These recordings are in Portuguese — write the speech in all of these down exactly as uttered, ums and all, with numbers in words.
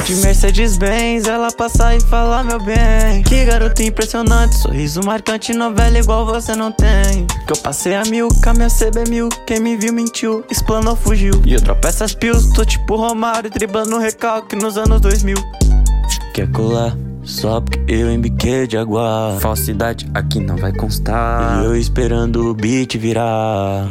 De Mercedes-Benz, ela passa e fala meu bem. Que garoto impressionante, sorriso marcante, novela igual você não tem. Que eu passei a mil, com a minha C B mil. Quem me viu mentiu, explanou, fugiu. E eu dropo essas pills, tô tipo Romário, driblando recalque nos anos dois mil. Quer colar? Só porque eu embiquei de água. Falsidade aqui não vai constar. E eu esperando o beat virar.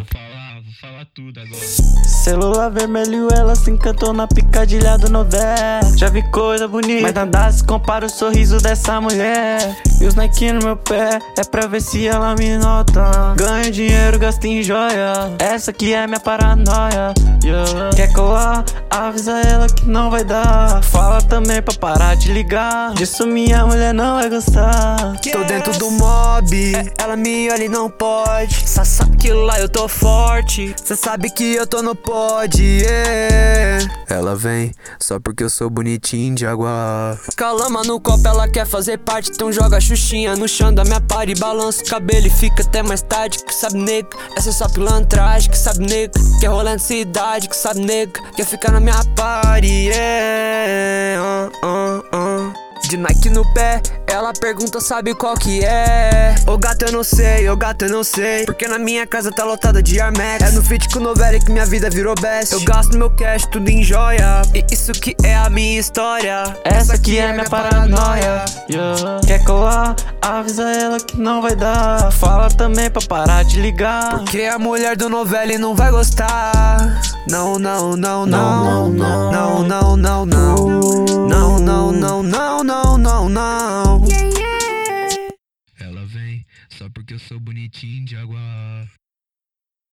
Celular vermelho, ela se encantou na picadilha do novela. Já vi coisa bonita, mas nada se compara o sorriso dessa mulher. E os Nike no meu pé, é pra ver se ela me nota. Ganho dinheiro, gasto em joia. Essa aqui é minha paranoia, yeah. Quer colar? Avisa ela que não vai dar. Fala também pra parar de ligar. Disso minha mulher não vai gostar. Tô dentro do mob, ela me olha e não pode. Cê sabe que lá eu tô forte, cê sabe que eu tô no pod, yeah. Ela vem só porque eu sou bonitinho de água. Calama no copo, ela quer fazer parte. Então joga a xuxinha no chão da minha party. Balança o cabelo e fica até mais tarde. Que sabe nega, essa é só pilantragem. Que sabe nega, quer rolar na cidade. Que sabe nega, quer ficar na minha party, yeah. uh, uh, uh. De Nike no pé, ela pergunta, sabe qual que é? Ô gato eu não sei, ô gato eu não sei, porque na minha casa tá lotada de Armex. É no feat com novela que minha vida virou best. Eu gasto meu cash tudo em joia, e isso que é a minha história. Essa aqui é minha paranoia, yeah. Quer colar? Avisa ela que não vai dar. Fala também pra parar de ligar. Porque a mulher do novela não vai gostar. Não, não, não, não, não, não, não, não, não, não, não, não, não, não, não, não. Ela vem só porque eu sou bonitinho de água.